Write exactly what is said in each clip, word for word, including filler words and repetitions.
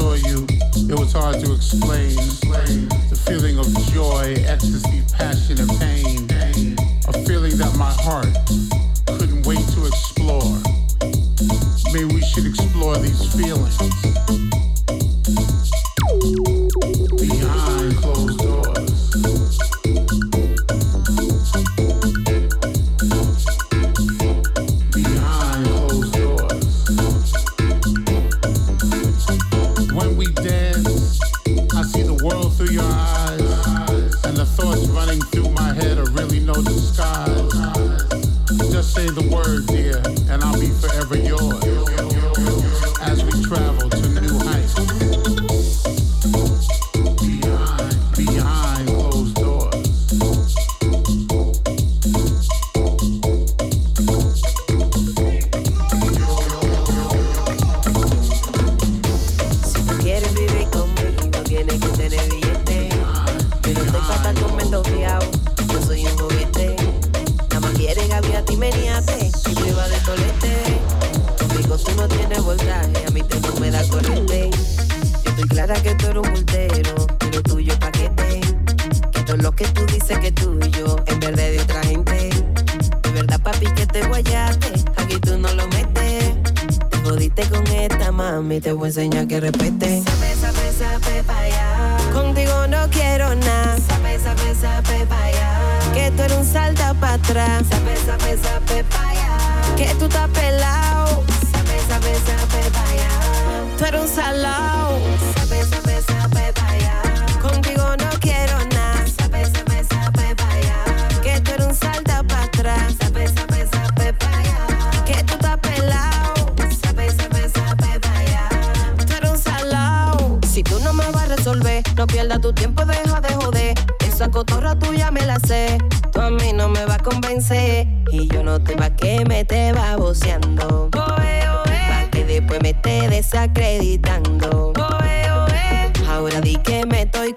saw you, it was hard to explain. The feeling of joy, ecstasy, passion, and pain. A feeling that my heart couldn't wait to explore. Maybe we should explore these feelings behind closed doors. Behind closed doors. When we dance, I see the world through your eyes, and the thoughts running through my head are really no disguise. Just say the word, dear, and I'll be forever yours as we travel to new heights. Behind, behind closed doors. Si tú quieres vivir conmigo, tienes que tener billete. Yo no estoy pa' estar comiendo fiao, yo soy un juguete. Nada más quieres gaviate y meniate, y prueba de tolete. Conmigo tú no tienes voltaje, a mí tú no me da corriente. Yo estoy clara que tú eres un bultero, pero tuyo paquete. Que todo lo que tú dices que es tuyo, en verdad de otra gente. De verdad papi que te guayaste, aquí tú no lo metes. Te jodiste con esta mami, te voy a enseñar que respete. Sabe, sabe, sabe pa' allá. Contigo no quiero nada. Sabe, sabe, sabe pa' allá. Que tú eres un salta pa' atrás. Sabe, sabe, sabe pa' allá. Que tú estás pelao. Sabe, sabe, sabe pa' allá. Tú eres un salao. Sabe, sabe, sabe pa' allá. Contigo no quiero nada. Sabe, sabe, sabe pa' allá. Que tú eres un salta pa' atrás. Sabe, sabe, sabe pa' allá. Que tú estás pelao. Sabe, sabe, sabe pa' allá. Tú eres un salao. Si tú no me vas a resolver, no pierdas tu tiempo, deja de joder. Esa cotorra tuya me la sé. Tú a mí no me vas a convencer. Y yo no te va que me te va boceando. Oe, oe. Pa' que después me esté desacreditando. Oe, oe. Ahora di que me estoy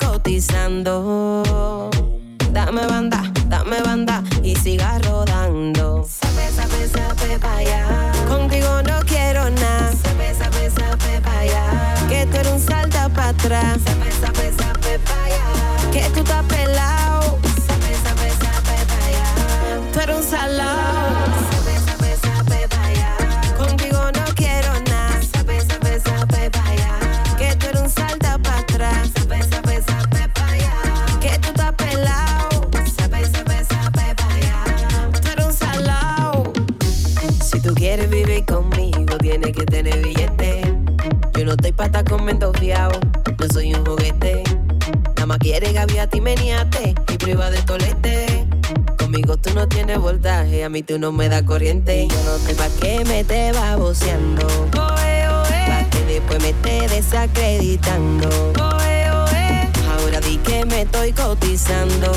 cotizando. Dame banda, dame banda y siga rodando. Sabe, sabe, sabe pa' allá. Contigo no quiero nada. Sabe, sabe, sabe pa' allá. Que tú eres un salta pa' atrás. Sabe, sabe, sabe pa' allá. Que tú estás pelao. Sabe, sabe, sabe pa' allá. Tú eres un salao. Sabe, sabe, sabe pa' allá. Contigo no quiero nada. Sabe, sabe, sabe pa' allá. Que tú eres un salta pa' atrás. Sabe, sabe, sabe pa' allá. Que tú estás pelao. Sabe, sabe, sabe pa' allá. Tú eres un salao. Si tú quieres vivir conmigo, tienes que tener billete. Yo no estoy pa' estar comiendo fiao, no soy un juguete. Nada más quieres gaviate y meniate, y prueba de tolete. Conmigo tú no tienes voltaje, a mí tú no me das corriente. Yo no sé pa' qué me te va boceando. Oe, oe. Pa' que después me esté desacreditando. Oe, oe. Ahora di que me estoy cotizando.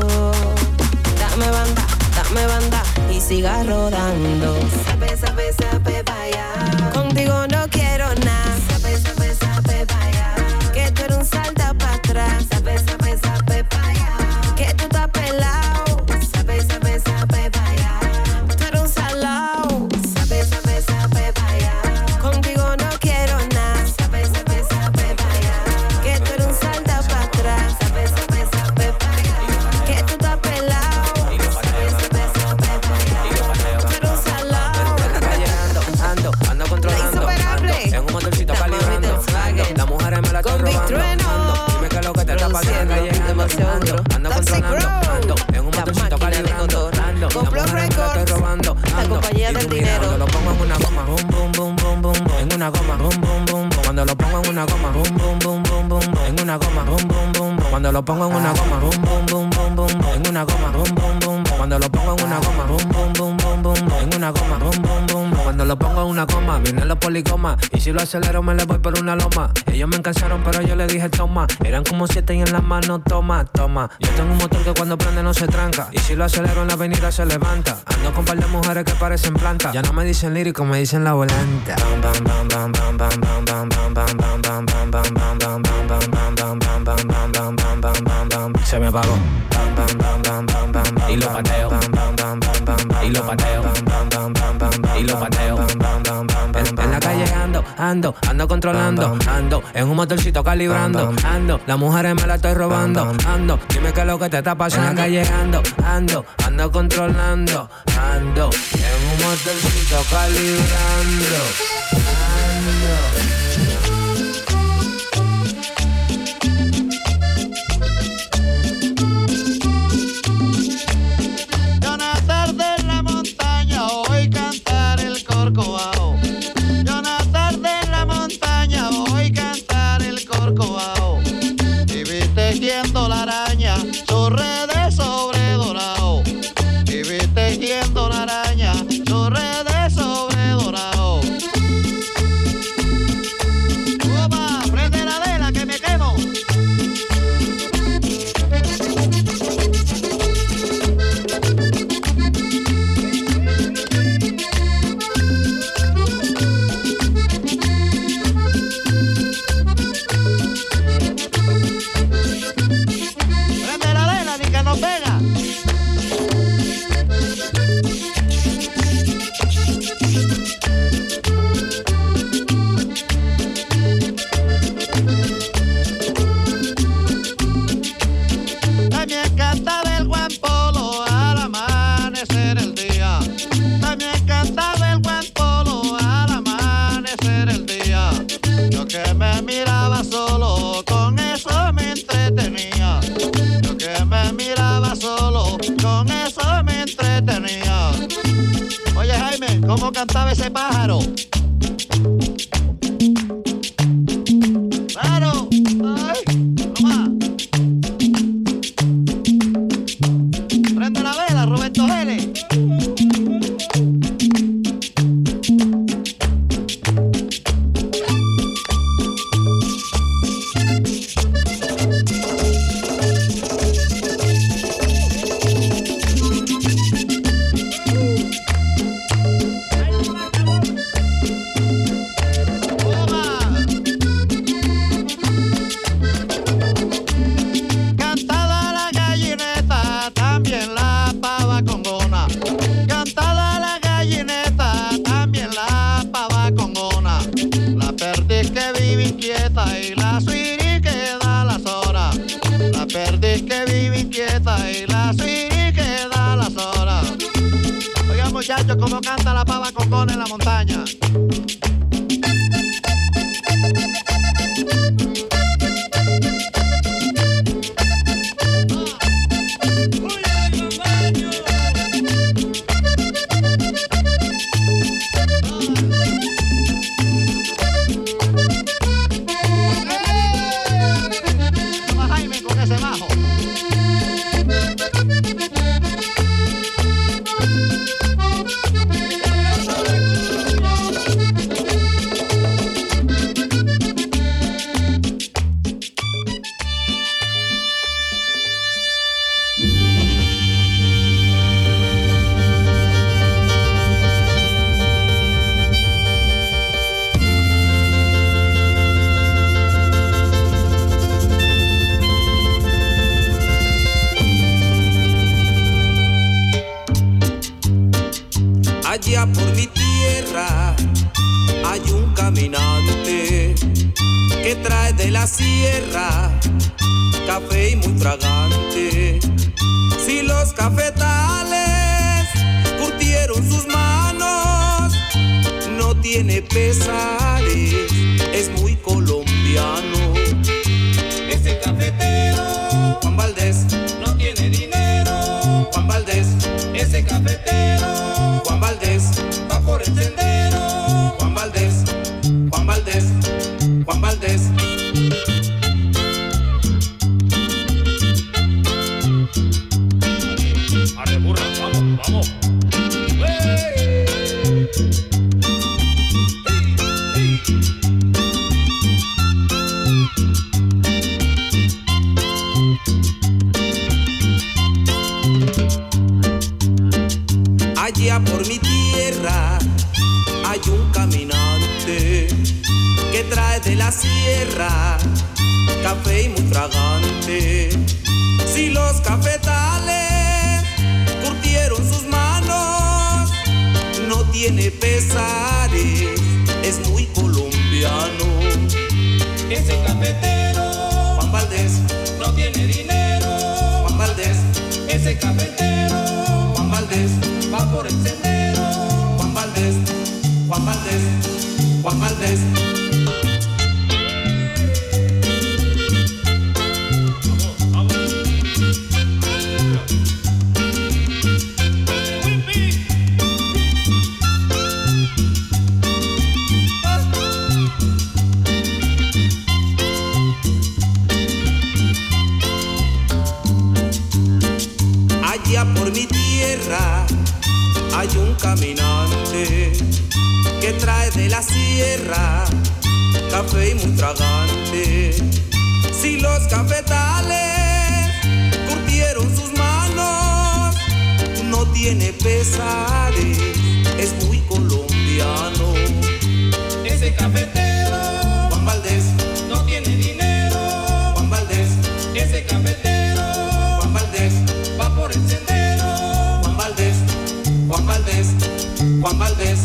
Dame banda, dame banda y siga rodando. Sabe, sabe, sabe pa' allá. Contigo no quiero nada. Sabe, sabe, sabe pa' allá. Que tú eres un salta pa' atrás. Sabe, sabe, sabe pa' allá. Que tú estás pelao. Sabe, sabe, sabe pa' allá. Tú eres un salao. Sabe, sabe, sabe pa' allá. Contigo no quiero nada. Sabe, sabe, sabe pa' allá. Que tú eres un salta pa' atrás. Sabe, sabe, sabe pa' allá. Que tú estás pelao. Sabe, sabe, sabe pa' allá. Tú eres un salao. Ando, ando controlando. En un motorcito calibrando. Las mujeres me la están robando. Dime qué es lo que te está pasando. Ando, ando controlando. Ando, en un motorcito calibrando. Ando, las mujeres me la estoy robando. La compañía del dinero. Cuando lo pongo en una goma, boom, boom, boom, boom, boom. En una goma, boom, boom, boom. Cuando lo pongo en una goma, boom, boom, boom, boom, boom. En una goma, boom, boom, boom. Cuando lo pongo en una goma, boom, boom, boom, boom, boom. En una goma, boom, boom, boom. Cuando lo pongo en una goma, boom, boom, boom, boom, boom. En una goma, boom, boom, boom. Cuando lo pongo en una coma, vienen los policomas. Y si lo acelero me le voy por una loma. Ellos me encansaron pero yo le dije toma. Eran como siete y en las manos toma, toma. Yo tengo un motor que cuando prende no se tranca. Y si lo acelero en la avenida se levanta. Ando con par de mujeres que parecen plantas. Ya no me dicen lírico, me dicen la volanta. Se me apagó. Y lo pateo. Y lo pateo. Y lo pateo. En, en la calle ando, ando, ando controlando, ando, en un motorcito calibrando, ando, las mujeres me la estoy robando, ando, dime qué es lo que te está pasando, en la calle ando, ando, ando controlando, ando, en un motorcito calibrando, ando. Corcovado. Yo una tarde en la montaña voy a cantar el corcovado. Y vi tejiendo la araña sus redes sobre dorado. Y vi tejiendo la araña sus redes sobre dorado. Opa, prende la vela que me quemo. ¿Cómo cantaba ese pájaro? ¡Claro! ¡Ay! ¡No más! Prende la vela, Roberto Vélez. Muchachos, cómo canta la pava congona en la montaña. Toma Jaime con ese bajo. Allá por mi tierra hay un caminante que trae de la sierra café y muy fragante. Si los cafetales curtieron sus manos, no tiene pesares, es muy colombiano. Ese cafetero, Juan Valdés, no tiene dinero. Juan Valdés, ese cafetero, Juan Valdés, va por el sendero. Juan Valdés, Juan Valdés, Juan Valdés. Arre burra, vamos, vamos. ¡Hey! ¡Hey! Allá por mi tierra hay un caminante que trae de la sierra café y muy fragante. Si los cafetales curtieron sus manos, no tiene pesares, es muy colombiano. caminante que trae de la sierra café y muy fragante. Si los cafetales curtieron sus manos, no tiene pesares, es muy colombiano. Ese cafetero, Juan Valdés, no tiene dinero. Juan Valdés, ese cafetero, Juan Valdés, va por el sendero. Juan Valdés, Juan Valdés, Juan Valdés.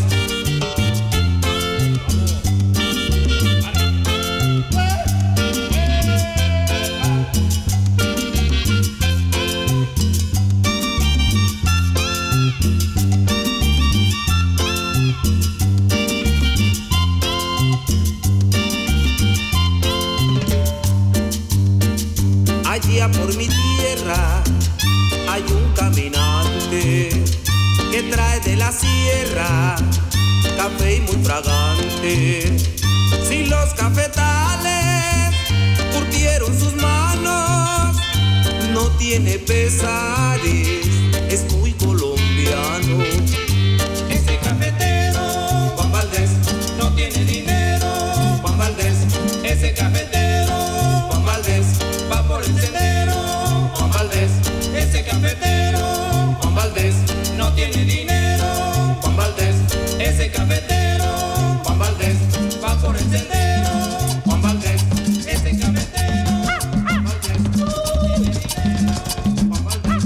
Allá por mi tierra hay un caminante que trae de la sierra café y muy fragante. Si los cafetales curtieron sus manos, no tiene pesares, es muy colombiano. Ese cafetero, Juan Valdés, no tiene dinero. Juan Valdés, ese cafetero, Juan Valdés, va por el sendero. Juan Valdés, ese cafetero, Juan Valdés, no tiene dinero. Juan Valdés, ese cafetero, Juan Valdés, va por el sendero. Juan Valdés, ese cafetero, Juan Valdés, no tiene dinero. Juan Valdés.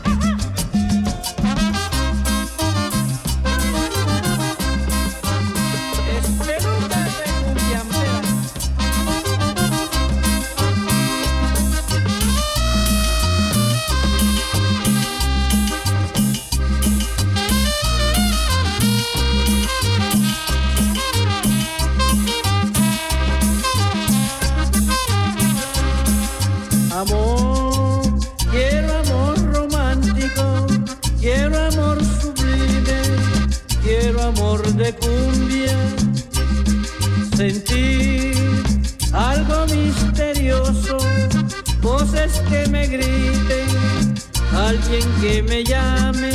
Este lugar de Cumbiambera. Amor, quiero amor romántico, quiero amor sublime, quiero amor de cumbia, sentir algo misterioso, voces que me griten, alguien que me llame,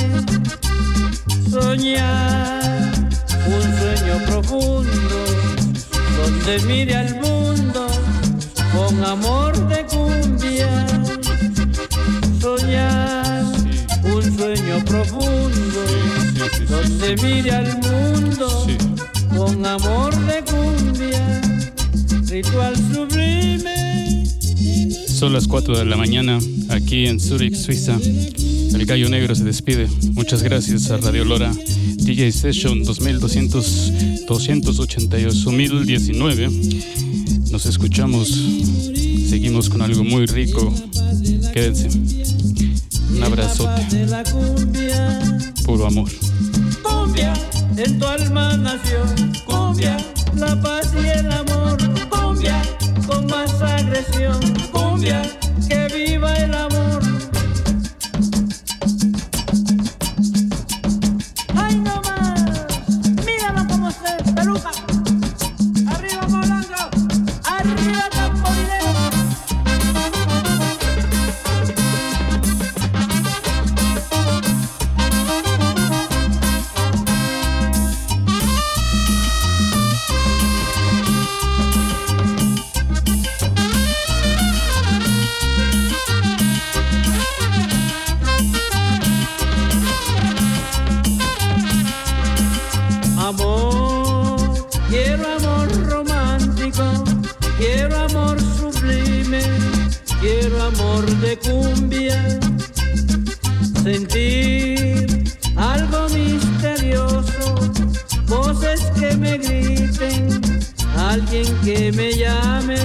soñar un sueño profundo, donde mire al mundo con amor de cumbia, soñar un sueño profundo, donde mire al mundo con amor de cumbia, ritual sublime. Son las cuatro de la mañana aquí en Zurich, Suiza. El Gallo Negro se despide. Muchas gracias a Radio Lora D J Session dos mil doscientos, doscientos ochenta y ocho mil diecinueve. Nos escuchamos, seguimos con algo muy rico. Quédense. Un abrazote. Puro amor. Cumbia, en tu alma nació. Cumbia, la paz y el amor. Cumbia, con más agresión. Cumbia, que viva el amor. ¡Ay, no más! ¡Míralo como se peluca! ¡Arriba, Polanco! ¡Arriba, Campolinero! Amor, quiero amor romántico, quiero amor sublime, quiero amor de cumbia, sentir algo misterioso, voces que me griten, alguien que me llame,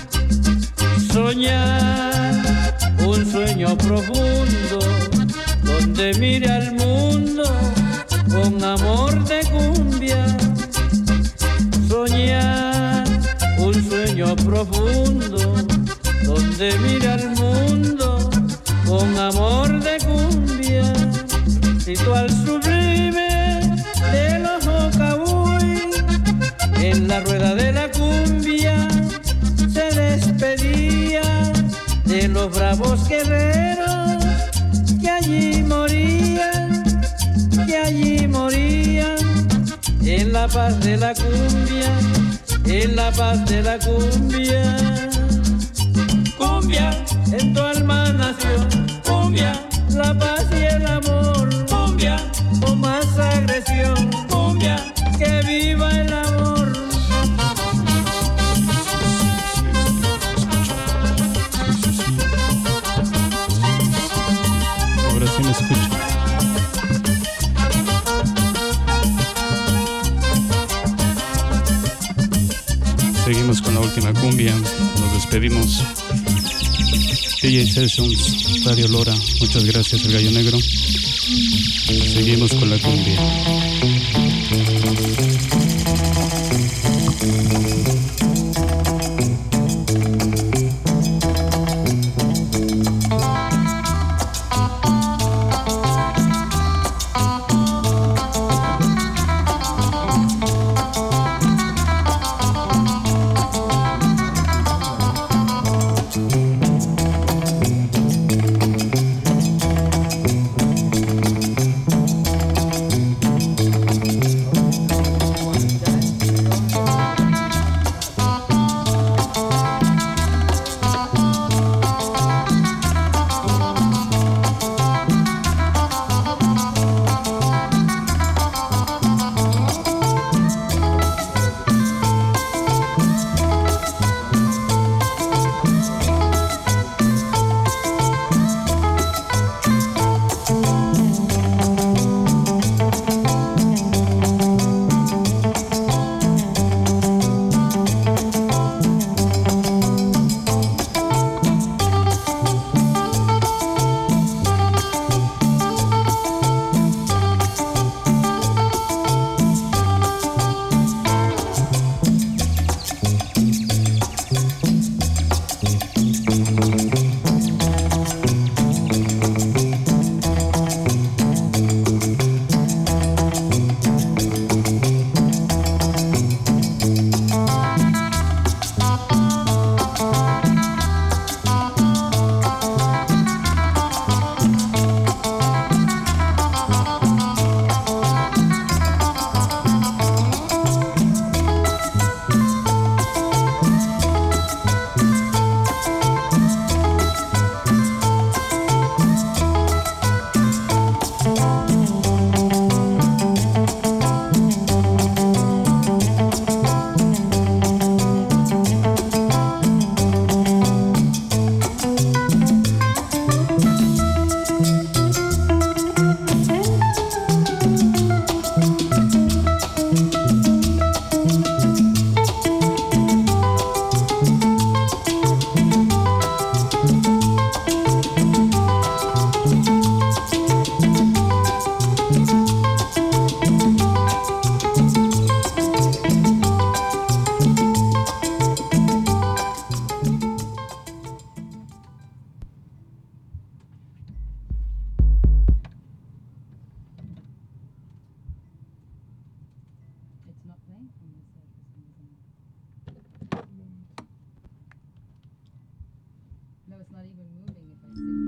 soñar un sueño profundo, donde mire al mundo con amor de cumbia, soñar un sueño profundo, donde mira al mundo con amor de cumbia, ritual sublime de los Ocabuy, en la rueda de la cumbia se despedía de los bravos guerreros que allí morían, que allí morían. paz de la cumbia, en la paz de la cumbia. Cumbia, en tu alma nació, cumbia, la paz y el amor. Cumbia, con más agresión, cumbia, que viva el amor. Ahora sí me escucho. Seguimos con la última cumbia, nos despedimos. D J Sessions, Radio Lora, muchas gracias, El Gallo Negro. Seguimos con la cumbia. No, it's not even moving if I stick